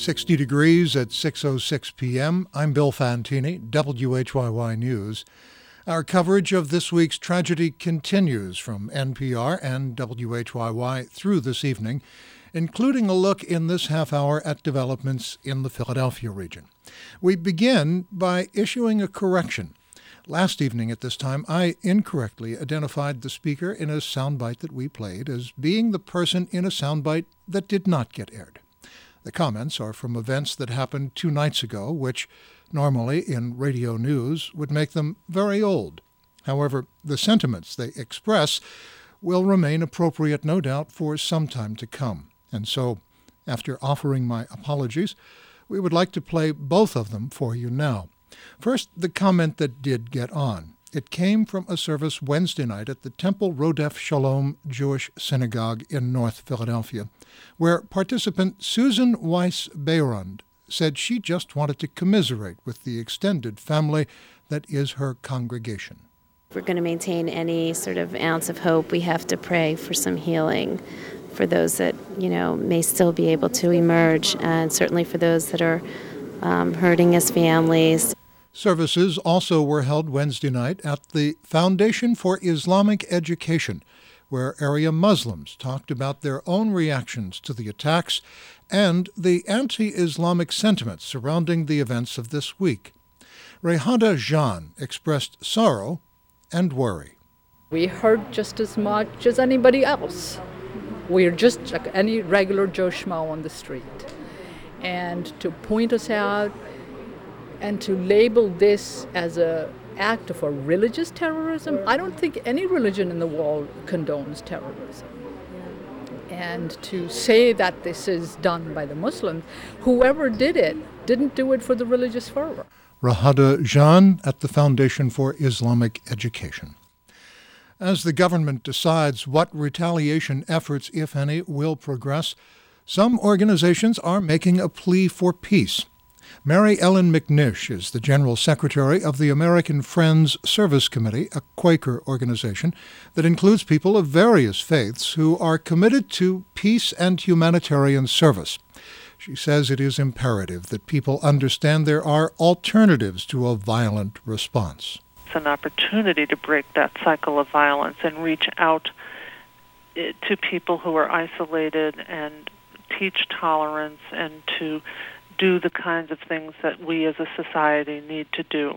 60 degrees at 6:06 p.m. I'm Bill Fantini, WHYY News. Our coverage of this week's tragedy continues from NPR and WHYY through this evening, including a look in this half hour at developments in the Philadelphia region. We begin by issuing a correction. Last evening at this time, I incorrectly identified the speaker in a soundbite that we played as being the person in a soundbite that did not get aired. The comments are from events that happened 2 nights ago, which normally in radio news would make them very old. However, the sentiments they express will remain appropriate, no doubt, for some time to come. And so, after offering my apologies, we would like to play both of them for you now. First, the comment that did get on. It came from a service Wednesday night at the Temple Rodef Shalom Jewish Synagogue in North Philadelphia, where participant Susan Weiss-Behrund said she just wanted to commiserate with the extended family that is her congregation. If we're going to maintain any sort of ounce of hope, we have to pray for some healing for those that, may still be able to emerge, and certainly for those that are hurting as families. Services also were held Wednesday night at the Foundation for Islamic Education, where area Muslims talked about their own reactions to the attacks and the anti-Islamic sentiments surrounding the events of this week. Rehada Jan expressed sorrow and worry. We hurt just as much as anybody else. We're just like any regular Joe Schmo on the street. And to point us out and to label this as an act of a religious terrorism, I don't think any religion in the world condones terrorism. And to say that this is done by the Muslims, whoever did it didn't do it for the religious fervor. Rehada Jan at the Foundation for Islamic Education. As the government decides what retaliation efforts, if any, will progress, some organizations are making a plea for peace. Mary Ellen McNish is the General Secretary of the American Friends Service Committee, a Quaker organization that includes people of various faiths who are committed to peace and humanitarian service. She says it is imperative that people understand there are alternatives to a violent response. It's an opportunity to break that cycle of violence and reach out to people who are isolated and teach tolerance and to do the kinds of things that we as a society need to do.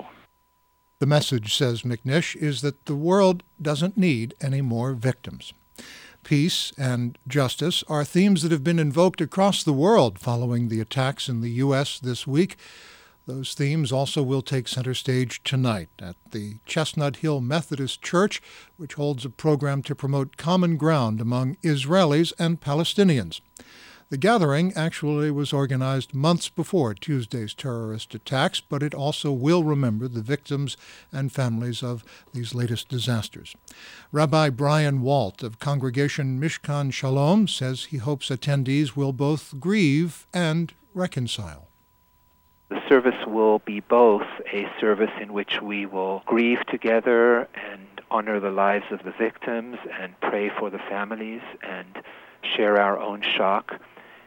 The message, says McNish, is that the world doesn't need any more victims. Peace and justice are themes that have been invoked across the world following the attacks in the U.S. this week. Those themes also will take center stage tonight at the Chestnut Hill Methodist Church, which holds a program to promote common ground among Israelis and Palestinians. The gathering actually was organized months before Tuesday's terrorist attacks, but it also will remember the victims and families of these latest disasters. Rabbi Brian Walt of Congregation Mishkan Shalom says he hopes attendees will both grieve and reconcile. The service will be both a service in which we will grieve together and honor the lives of the victims and pray for the families and share our own shock.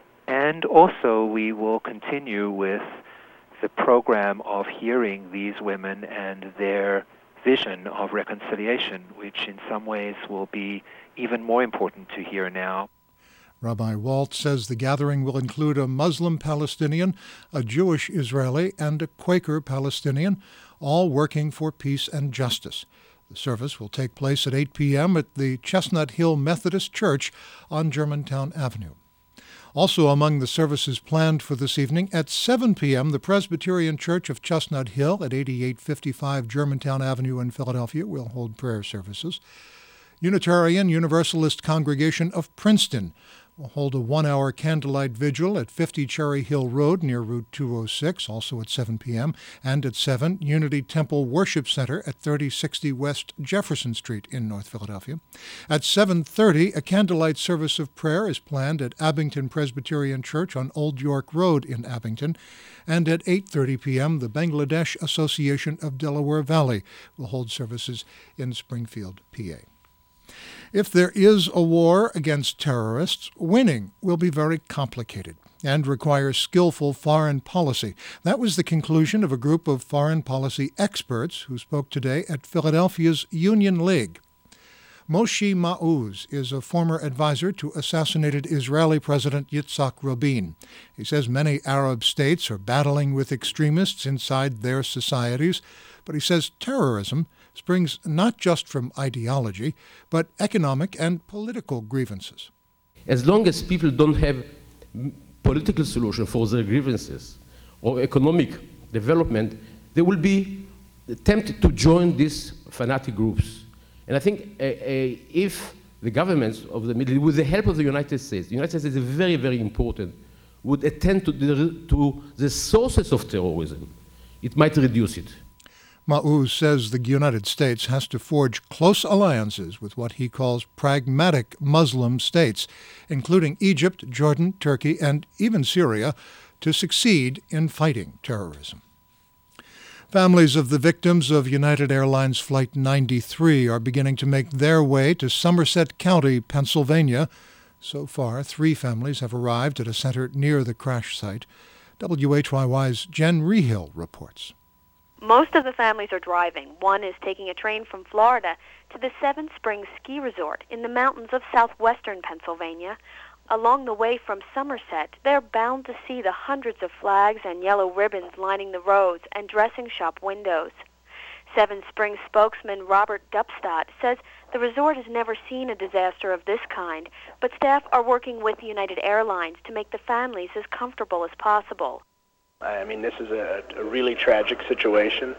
And also we will continue with the program of hearing these women and their vision of reconciliation, which in some ways will be even more important to hear now. Rabbi Walt says the gathering will include a Muslim Palestinian, a Jewish Israeli, and a Quaker Palestinian, all working for peace and justice. The service will take place at 8 p.m. at the Chestnut Hill Methodist Church on Germantown Avenue. Also among the services planned for this evening, at 7 p.m., the Presbyterian Church of Chestnut Hill at 8855 Germantown Avenue in Philadelphia will hold prayer services. Unitarian Universalist Congregation of Princeton will hold a 1-hour candlelight vigil at 50 Cherry Hill Road near Route 206, also at 7 p.m., and at 7, Unity Temple Worship Center at 3060 West Jefferson Street in North Philadelphia. At 7:30, a candlelight service of prayer is planned at Abington Presbyterian Church on Old York Road in Abington, and at 8:30 p.m., the Bangladesh Association of Delaware Valley will hold services in Springfield, PA. If there is a war against terrorists, winning will be very complicated. and require skillful foreign policy. That was the conclusion of a group of foreign policy experts who spoke today at Philadelphia's Union League. Moshe Maoz is a former advisor to assassinated Israeli President Yitzhak Rabin. He says many Arab states are battling with extremists inside their societies, but he says terrorism springs not just from ideology, but economic and political grievances. As long as people don't have political solution for their grievances or economic development, they will be tempted to join these fanatic groups. And I think if the governments of the Middle East, with the help of the United States is very, very important, would attend to the sources of terrorism, it might reduce it. Maoz says the United States has to forge close alliances with what he calls pragmatic Muslim states, including Egypt, Jordan, Turkey, and even Syria, to succeed in fighting terrorism. Families of the victims of United Airlines Flight 93 are beginning to make their way to Somerset County, Pennsylvania. So far, 3 families have arrived at a center near the crash site. WHYY's Jen Rehill reports. Most of the families are driving. One is taking a train from Florida to the Seven Springs Ski Resort in the mountains of southwestern Pennsylvania. Along the way from Somerset, they're bound to see the hundreds of flags and yellow ribbons lining the roads and dressing shop windows. Seven Springs spokesman Robert Dupstadt says the resort has never seen a disaster of this kind, but staff are working with United Airlines to make the families as comfortable as possible. I mean, this is a really tragic situation.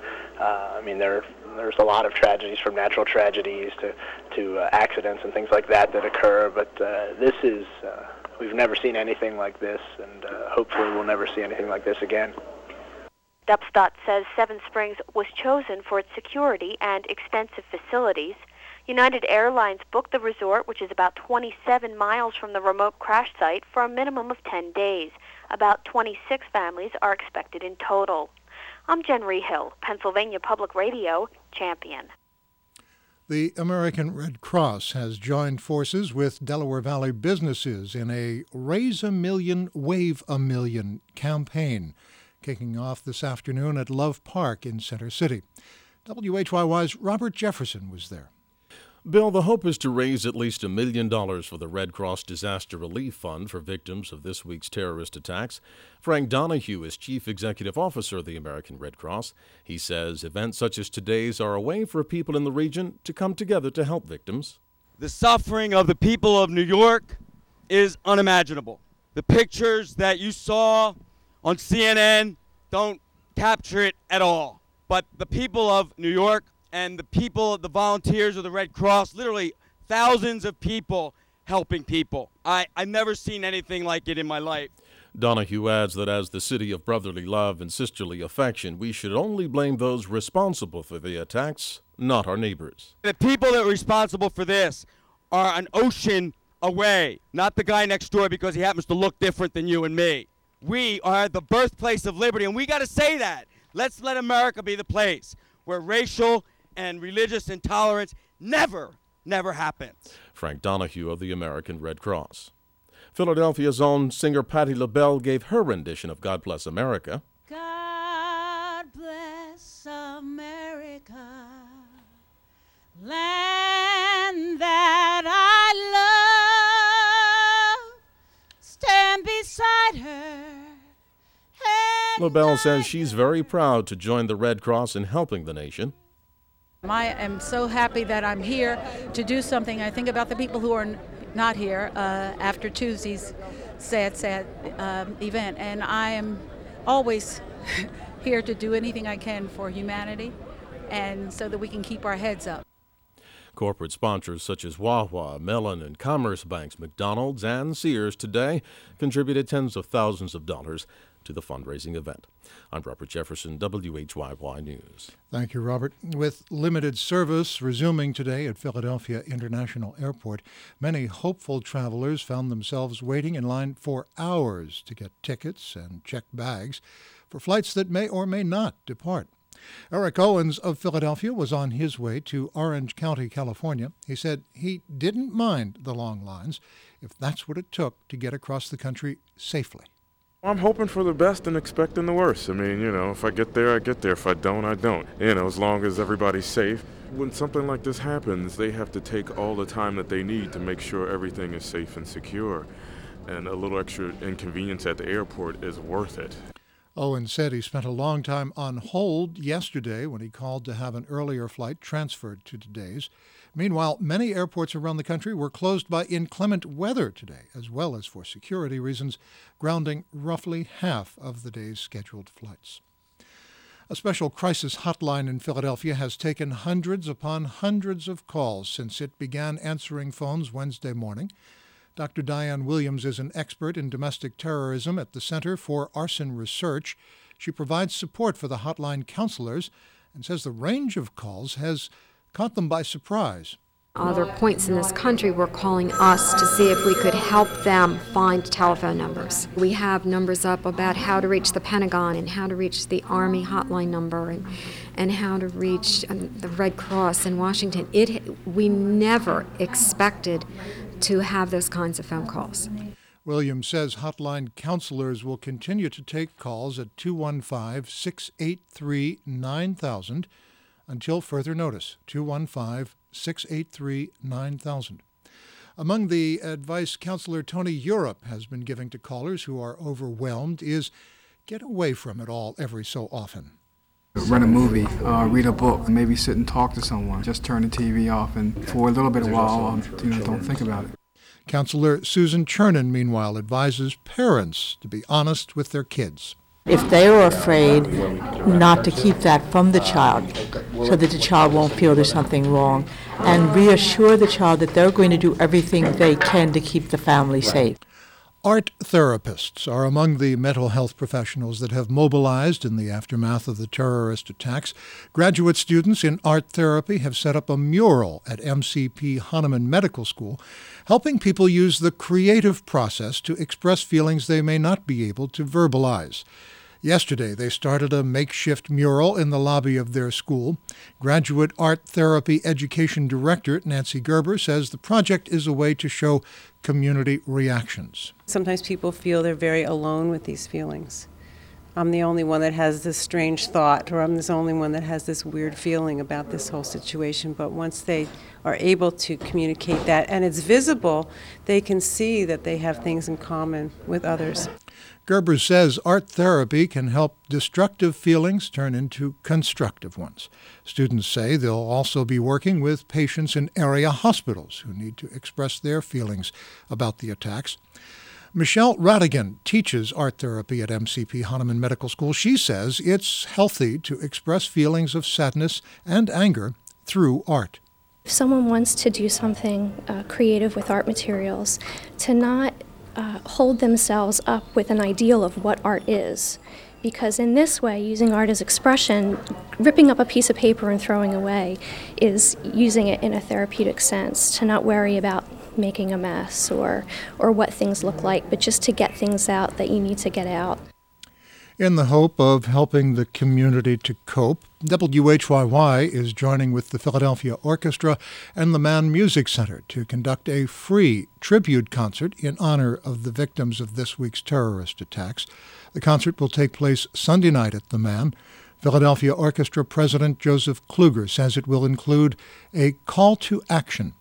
There's a lot of tragedies, from natural tragedies to accidents and things like that occur, but this is, we've never seen anything like this, and hopefully we'll never see anything like this again. Dupstadt says Seven Springs was chosen for its security and extensive facilities. United Airlines booked the resort, which is about 27 miles from the remote crash site, for a minimum of 10 days. About 26 families are expected in total. I'm Jen Rehill, Pennsylvania Public Radio, Champion. The American Red Cross has joined forces with Delaware Valley businesses in a Raise a Million, Wave a Million campaign, kicking off this afternoon at Love Park in Center City. WHYY's Robert Jefferson was there. Bill, the hope is to raise at least $1 million for the Red Cross Disaster Relief Fund for victims of this week's terrorist attacks. Frank Donahue is Chief Executive Officer of the American Red Cross. He says events such as today's are a way for people in the region to come together to help victims. The suffering of the people of New York is unimaginable. The pictures that you saw on CNN don't capture it at all. But the people of New York and the people, the volunteers of the Red Cross, literally thousands of people helping people. I've never seen anything like it in my life. Donahue adds that as the city of brotherly love and sisterly affection, we should only blame those responsible for the attacks, not our neighbors. The people that are responsible for this are an ocean away, not the guy next door because he happens to look different than you and me. We are the birthplace of liberty, and we got to say that. Let's let America be the place where racial and religious intolerance never happens. Frank Donahue of the American Red Cross. Philadelphia's own singer Patti LaBelle gave her rendition of God Bless America. God bless America, land that I love, stand beside her. LaBelle says she's very proud to join the Red Cross in helping the nation. I am so happy that I'm here to do something. I think about the people who are not here after Tuesday's sad event, and I am always here to do anything I can for humanity and so that we can keep our heads up. Corporate sponsors such as Wawa, Mellon, and Commerce Banks, McDonald's, and Sears today contributed tens of thousands of dollars to the fundraising event. I'm Robert Jefferson, WHYY News. Thank you, Robert. With limited service resuming today at Philadelphia International Airport, many hopeful travelers found themselves waiting in line for hours to get tickets and check bags for flights that may or may not depart. Eric Owens of Philadelphia was on his way to Orange County, California. He said he didn't mind the long lines if that's what it took to get across the country safely. I'm hoping for the best and expecting the worst. I mean, if I get there, I get there. If I don't, I don't. As long as everybody's safe. When something like this happens, they have to take all the time that they need to make sure everything is safe and secure. And a little extra inconvenience at the airport is worth it. Owen said he spent a long time on hold yesterday when he called to have an earlier flight transferred to today's. Meanwhile, many airports around the country were closed by inclement weather today, as well as for security reasons, grounding roughly half of the day's scheduled flights. A special crisis hotline in Philadelphia has taken hundreds upon hundreds of calls since it began answering phones Wednesday morning. Dr. Diane Williams is an expert in domestic terrorism at the Center for Arson Research. She provides support for the hotline counselors and says the range of calls has caught them by surprise. Other points in this country were calling us to see if we could help them find telephone numbers. We have numbers up about how to reach the Pentagon and how to reach the Army hotline number and how to reach the Red Cross in Washington. We never expected to have those kinds of phone calls. Williams says hotline counselors will continue to take calls at 215-683-9000 until further notice, 215-683-9000. Among the advice Counselor Tony Europe has been giving to callers who are overwhelmed is get away from it all every so often. Rent a movie, read a book, maybe sit and talk to someone. Just turn the TV off and for a little bit of while, don't think about it. Counselor Susan Chernin, meanwhile, advises parents to be honest with their kids. If they are afraid, not to keep that from the child so that the child won't feel there's something wrong, and reassure the child that they're going to do everything they can to keep the family safe. Art therapists are among the mental health professionals that have mobilized in the aftermath of the terrorist attacks. Graduate students in art therapy have set up a mural at MCP Hahnemann Medical School, helping people use the creative process to express feelings they may not be able to verbalize. Yesterday, they started a makeshift mural in the lobby of their school. Graduate Art Therapy Education Director Nancy Gerber says the project is a way to show community reactions. Sometimes people feel they're very alone with these feelings. I'm the only one that has this strange thought, or I'm the only one that has this weird feeling about this whole situation. But once they are able to communicate that, and it's visible, they can see that they have things in common with others. Gerber says art therapy can help destructive feelings turn into constructive ones. Students say they'll also be working with patients in area hospitals who need to express their feelings about the attacks. Michelle Radigan teaches art therapy at MCP Hahnemann Medical School. She says it's healthy to express feelings of sadness and anger through art. If someone wants to do something creative with art materials, to not hold themselves up with an ideal of what art is. Because in this way, using art as expression, ripping up a piece of paper and throwing away is using it in a therapeutic sense, to not worry about making a mess or what things look like, but just to get things out that you need to get out. In the hope of helping the community to cope, WHYY is joining with the Philadelphia Orchestra and the Mann Music Center to conduct a free tribute concert in honor of the victims of this week's terrorist attacks. The concert will take place Sunday night at the Mann. Philadelphia Orchestra President Joseph Kluger says it will include a call to action.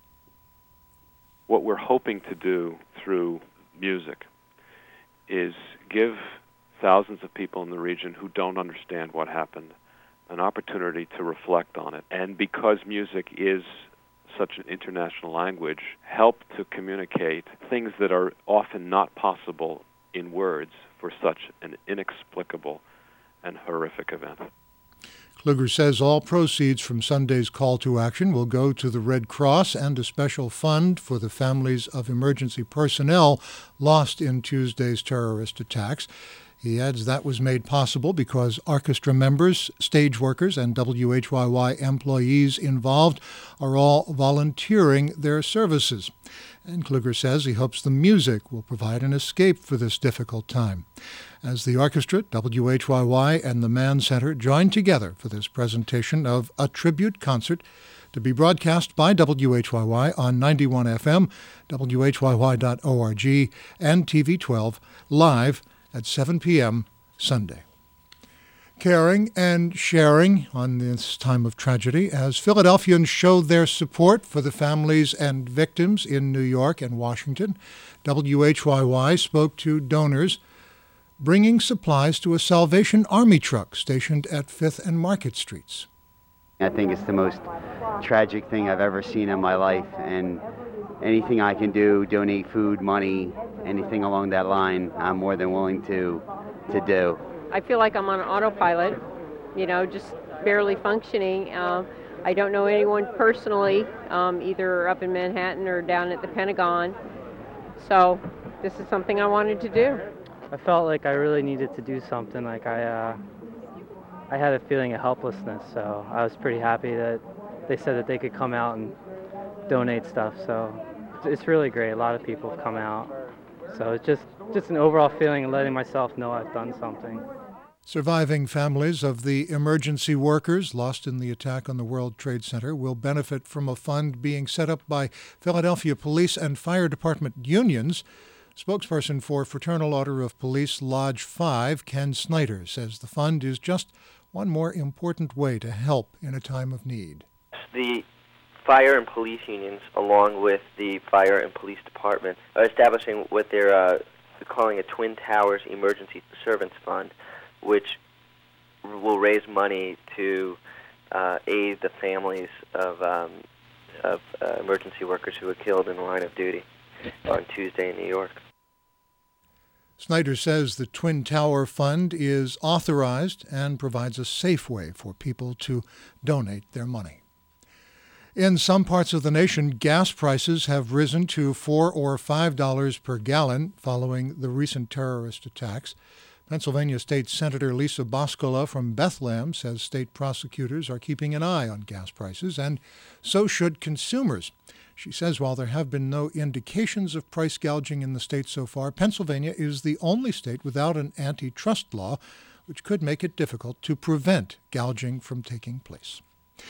What we're hoping to do through music is give thousands of people in the region who don't understand what happened an opportunity to reflect on it. And because music is such an international language, help to communicate things that are often not possible in words for such an inexplicable and horrific event. Kluger says all proceeds from Sunday's call to action will go to the Red Cross and a special fund for the families of emergency personnel lost in Tuesday's terrorist attacks. He adds that was made possible because orchestra members, stage workers, and WHYY employees involved are all volunteering their services. And Kluger says he hopes the music will provide an escape for this difficult time. As the orchestra, WHYY, and the Mann Center join together for this presentation of a tribute concert to be broadcast by WHYY on 91 FM, WHYY.org, and TV 12 live at 7 p.m. Sunday. Caring and sharing on this time of tragedy as Philadelphians show their support for the families and victims in New York and Washington. WHYY spoke to donors bringing supplies to a Salvation Army truck stationed at 5th and Market Streets. I think it's the most tragic thing I've ever seen in my life, and anything I can do, donate food, money, anything along that line, I'm more than willing to do. I feel like I'm on autopilot, just barely functioning. I don't know anyone personally, either up in Manhattan or down at the Pentagon. So this is something I wanted to do. I felt like I really needed to do something. Like I had a feeling of helplessness, so I was pretty happy that they said that they could come out and donate stuff. So it's really great. A lot of people have come out. So it's just an overall feeling of letting myself know I've done something. Surviving families of the emergency workers lost in the attack on the World Trade Center will benefit from a fund being set up by Philadelphia Police and Fire Department unions. Spokesperson for Fraternal Order of Police Lodge 5, Ken Snyder, says the fund is just one more important way to help in a time of need. The fire and police unions, along with the fire and police department, are establishing what they're calling a Twin Towers Emergency Servants Fund, which will raise money to aid the families of emergency workers who were killed in the line of duty on Tuesday in New York. Snyder says the Twin Tower Fund is authorized and provides a safe way for people to donate their money. In some parts of the nation, gas prices have risen to $4 or $5 per gallon following the recent terrorist attacks. Pennsylvania State Senator Lisa Boscola from Bethlehem says state prosecutors are keeping an eye on gas prices, and so should consumers. She says while there have been no indications of price gouging in the state so far, Pennsylvania is the only state without an antitrust law, which could make it difficult to prevent gouging from taking place.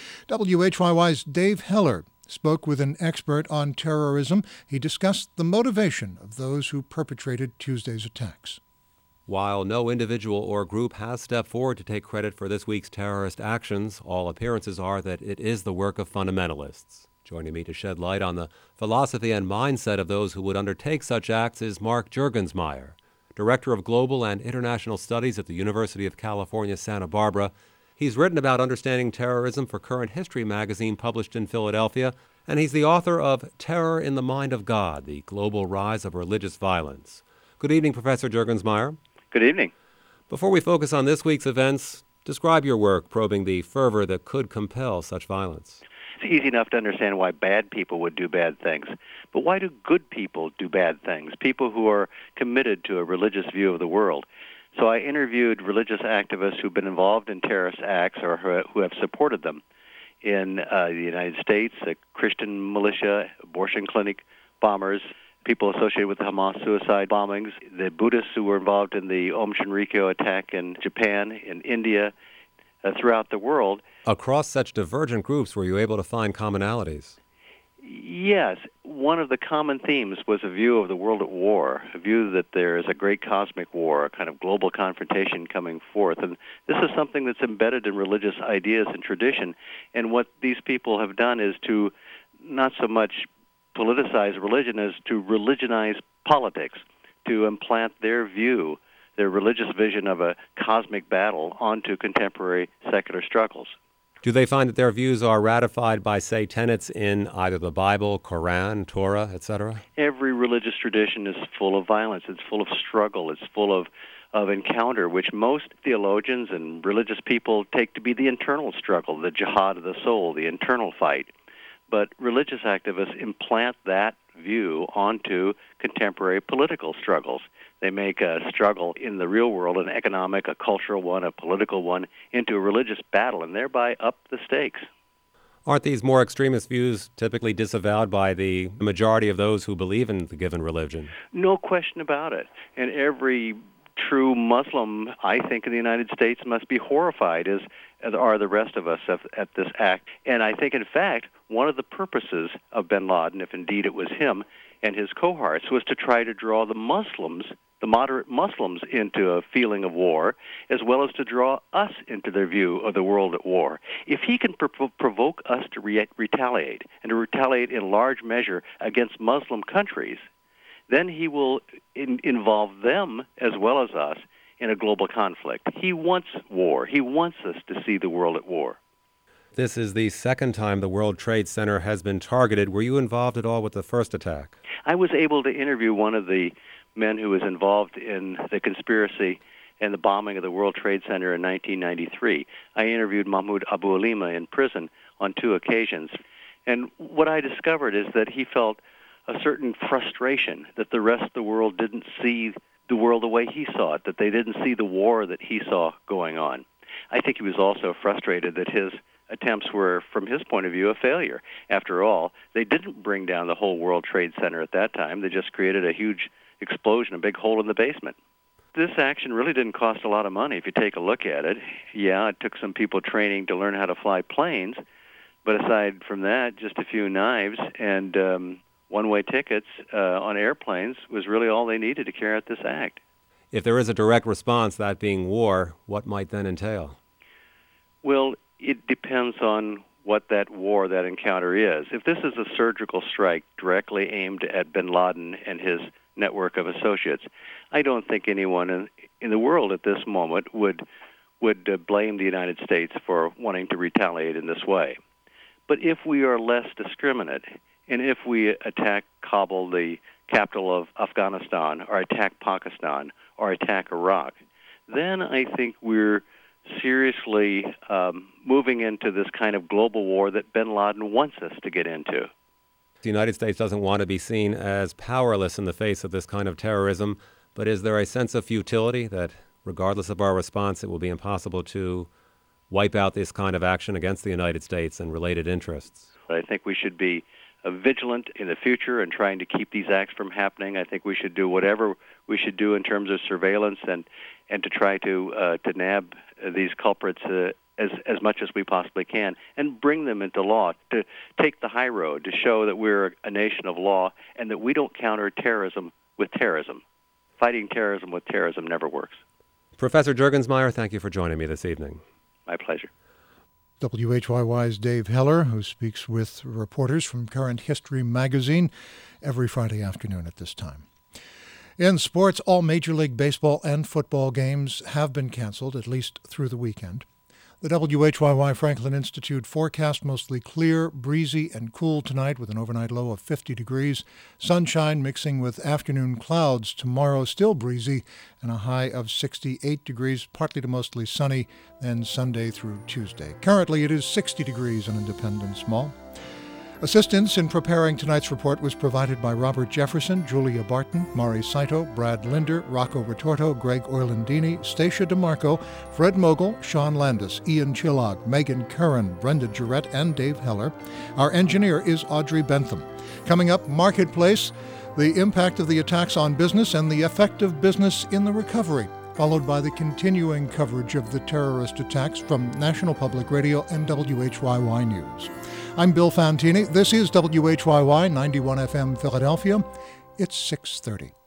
WHYY's Dave Heller spoke with an expert on terrorism. He discussed the motivation of those who perpetrated Tuesday's attacks. While no individual or group has stepped forward to take credit for this week's terrorist actions, all appearances are that it is the work of fundamentalists. Joining me to shed light on the philosophy and mindset of those who would undertake such acts is Mark Juergensmeyer, Director of Global and International Studies at the University of California, Santa Barbara. He's written about understanding terrorism for Current History magazine published in Philadelphia, and he's the author of Terror in the Mind of God, The Global Rise of Religious Violence. Good evening, Professor Juergensmeyer. Good evening. Before we focus on this week's events, describe your work probing the fervor that could compel such violence. It's easy enough to understand why bad people would do bad things. But why do good people do bad things? People who are committed to a religious view of the world. So I interviewed religious activists who've been involved in terrorist acts or who have supported them in the United States, the Christian militia, abortion clinic bombers, people associated with the Hamas suicide bombings, the Buddhists who were involved in the Aum Shinrikyo attack in Japan, in India, throughout the world. Across such divergent groups, were you able to find commonalities? Yes. One of the common themes was a view of the world at war, a view that there is a great cosmic war, a kind of global confrontation coming forth. And this is something that's embedded in religious ideas and tradition. And what these people have done is to not so much politicize religion as to religionize politics, to implant their view, their religious vision of a cosmic battle onto contemporary secular struggles. Do they find that their views are ratified by, say, tenets in either the Bible, Quran, Torah, etc.? Every religious tradition is full of violence. It's full of struggle. It's full of encounter, which most theologians and religious people take to be the internal struggle, the jihad of the soul, the internal fight. But religious activists implant that view onto contemporary political struggles. They make a struggle in the real world, an economic, a cultural one, a political one, into a religious battle, and thereby up the stakes. Aren't these more extremist views typically disavowed by the majority of those who believe in the given religion? No question about it. And every true Muslim, I think, in the United States must be horrified, as are the rest of us, at this act. And I think, in fact, one of the purposes of bin Laden, if indeed it was him and his cohorts, was to try to draw the Muslims the moderate Muslims into a feeling of war, as well as to draw us into their view of the world at war. If he can provoke us to retaliate, and to retaliate in large measure against Muslim countries, then he will involve them as well as us in a global conflict. He wants war. He wants us to see the world at war. This is the second time the World Trade Center has been targeted. Were you involved at all with the first attack? I was able to interview one of the men who was involved in the conspiracy and the bombing of the World Trade Center in 1993. I interviewed Mahmoud Abu Alima in prison on 2 occasions. And what I discovered is that he felt a certain frustration that the rest of the world didn't see the world the way he saw it, that they didn't see the war that he saw going on. I think he was also frustrated that his attempts were, from his point of view, a failure. After all, they didn't bring down the whole World Trade Center at that time. They just created a huge explosion, a big hole in the basement. This action really didn't cost a lot of money if you take a look at it. Yeah, it took some people training to learn how to fly planes, but aside from that, just a few knives and one-way tickets on airplanes was really all they needed to carry out this act. If there is a direct response, that being war, what might then entail? Well, it depends on what that war, that encounter is. If this is a surgical strike directly aimed at bin Laden and his network of associates, I don't think anyone in the world at this moment would blame the United States for wanting to retaliate in this way. But if we are less discriminate, and if we attack Kabul, the capital of Afghanistan, or attack Pakistan, or attack Iraq, then I think we're seriously moving into this kind of global war that bin Laden wants us to get into. The United States doesn't want to be seen as powerless in the face of this kind of terrorism, but is there a sense of futility that regardless of our response, it will be impossible to wipe out this kind of action against the United States and related interests? I think we should be vigilant in the future and trying to keep these acts from happening. I think we should do whatever we should do in terms of surveillance and to try to nab these culprits as much as we possibly can and bring them into law, to take the high road, to show that we're a nation of law and that we don't counter terrorism with terrorism. Fighting terrorism with terrorism never works. Professor Juergensmeyer, thank you for joining me this evening. My pleasure. WHYY's Dave Heller, who speaks with reporters from Current History magazine every Friday afternoon at this time. In sports, all Major League Baseball and football games have been canceled, at least through the weekend. The WHYY Franklin Institute forecast mostly clear, breezy, and cool tonight with an overnight low of 50 degrees. Sunshine mixing with afternoon clouds. Tomorrow still breezy and a high of 68 degrees, partly to mostly sunny, then Sunday through Tuesday. Currently it is 60 degrees in Independence Mall. Assistance in preparing tonight's report was provided by Robert Jefferson, Julia Barton, Mari Saito, Brad Linder, Rocco Retorto, Greg Orlandini, Stacia DeMarco, Fred Mogul, Sean Landis, Ian Chillog, Megan Curran, Brenda Jarrett, and Dave Heller. Our engineer is Audrey Bentham. Coming up, Marketplace, the impact of the attacks on business and the effect of business in the recovery, followed by the continuing coverage of the terrorist attacks from National Public Radio and WHYY News. I'm Bill Fantini. This is WHYY 91 FM Philadelphia. It's 6:30.